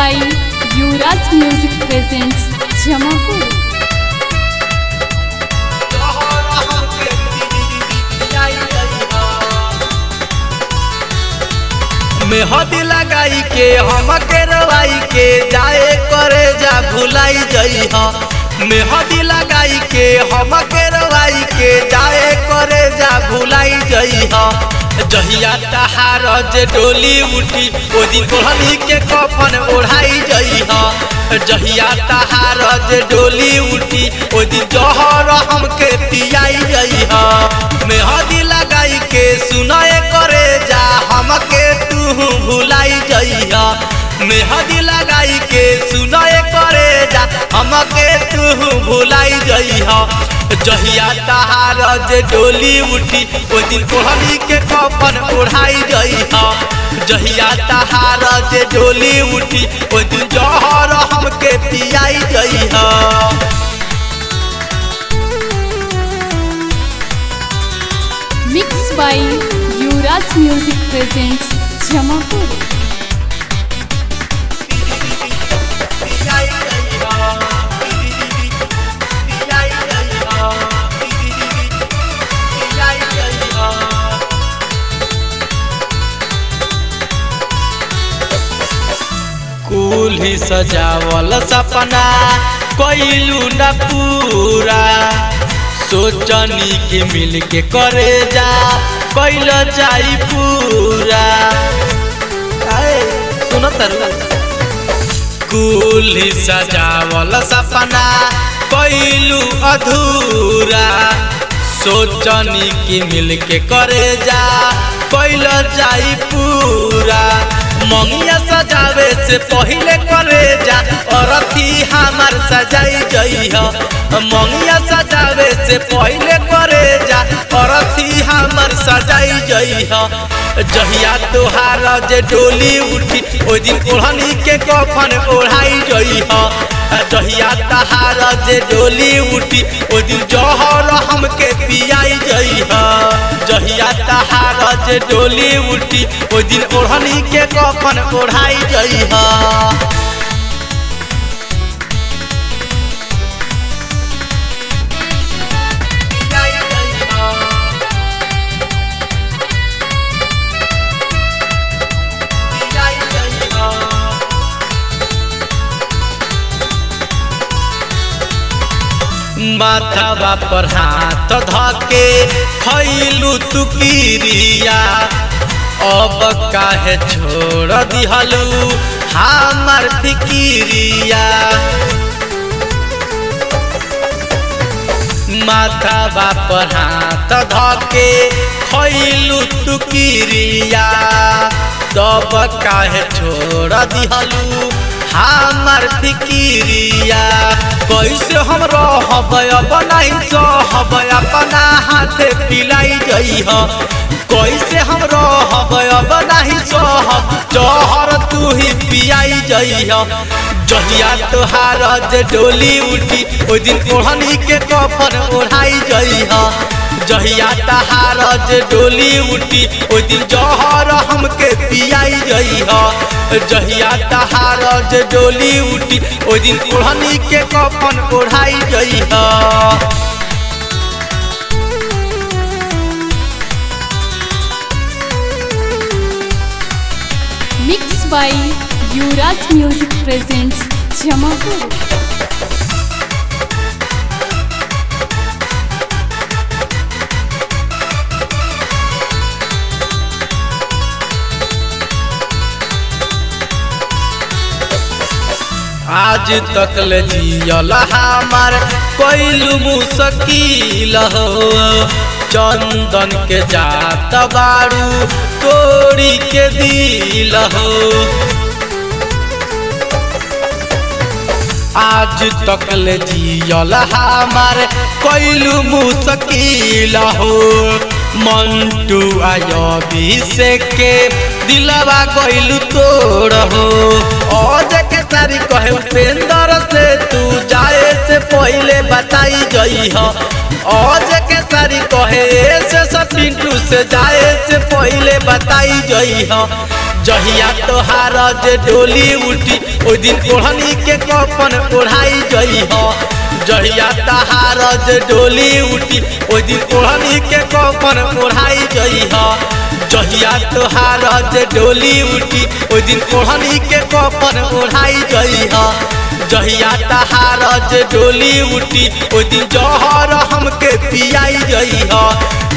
by Yuvraj Music presents Jamapur. मेहदी लगाई के हमके रवाई के जाए करे जा भुलाई जई ह। मेहदी लगाई के हमके रवाई के जाए करे जा भुलाई जई ह। जहिया तहार जे डोली उठी ओ दिन कोहनी के कफन ओढ़ाई जई ह। जहिया तहार जे डोली उठी ओ दिन जहर हमके पियाई जई ह। मेहदी लगाई के सुनाए करे जा हमके तू भुलाई जई ह। मेहदी लगाई के सुनाए करे जा हमके तू भुलाई जई ह। जहिया तहार जे डोली उठी ओ दिन कोहनी के कफन ओढ़ाई जई ह। जहिया तहार जे डोली उठी ओ दिन जहर हमके पियाई जई ह। Mixed by Yuvraj Music presents Jamapur. कुल्ही सजावल सपना कइलू न पूरा सोचनी के मिल के करे जा कइल जाई पूरा। सुनो तरु कुल्ही सजावल सपना कइलू अधूरा सोचनी के मिल के करे जा कइल जाई पूरा। मंगिया सजावे से पहले करे जा औरती हमार सजाई जई ह। मंगिया सजावे से पहले करे जा औरती हमार सजाई जई ह। जहिया तोहार जे डोली उठी ओ दिन कोहनी के कफन ओढ़ाई जई ह। जहिया तहार जे डोली उठी ओ दिन जहर हमके पियाई जई ह। जहिया तहार जे डोली उठी ओ दिन ओढ़नी के कफन ओढ़ाई जई ह। माथावा पर हाथ धके खइलू तू किरिया अब काहे छोड़ दिहलू हमार फिकिरिया। माथावा पर हाथ धके खइलू तू किरिया तब काहे छोड़ दिहलू हमार फिकिरिया। कैसे हम रहब अब नहीं सहब अपना हाथे पिलाई जई ह। कैसे हम रहब अब नहीं सहब जहर तू ही पियाई जई ह। जहिया तोहार जे डोली उठी ओ दिन कोहनी के कफन ओढ़ाई जई ह। जहिया तहार जे डोली उठी ओ दिन जहर हमके पियाई जई ह। जहिया तहार जे डोली उठी ओ दिन कोहनी के कफन ओढ़ाई जई ह। Mixed by Yuvraj Music presents Jamapur. आज तक ले जियल हमार कइलू मुश्किल हो। चंदन के जात बारू तोड़ी के दिल हो। आज तक ले जियल हमार कइलू मुश्किल हो। मंटू अभिषेक के दिलवा कइलू तोड़ हो। आज के सारी कहे उपेंद्र से तू जाए से पहले बताई जई ह। आज के सारी कहे से पिंटू से जाए से पहले बताई जई ह। जहिया तोहार जे डोली उठी ओ दिन ओढ़नी के कफन ओढ़ाई जई हो। जहिया तोहार जे डोली उठी ओ दिन ओढ़नी के कफन ओढ़ाई जई हो। जहिया तोहार जे डोली उठी ओ दिन ओढ़नी के कफन ओढ़ाई जई हो। जहिया तोहार जे डोली उठी ओ दिन जहर हमके पियाई जई हो।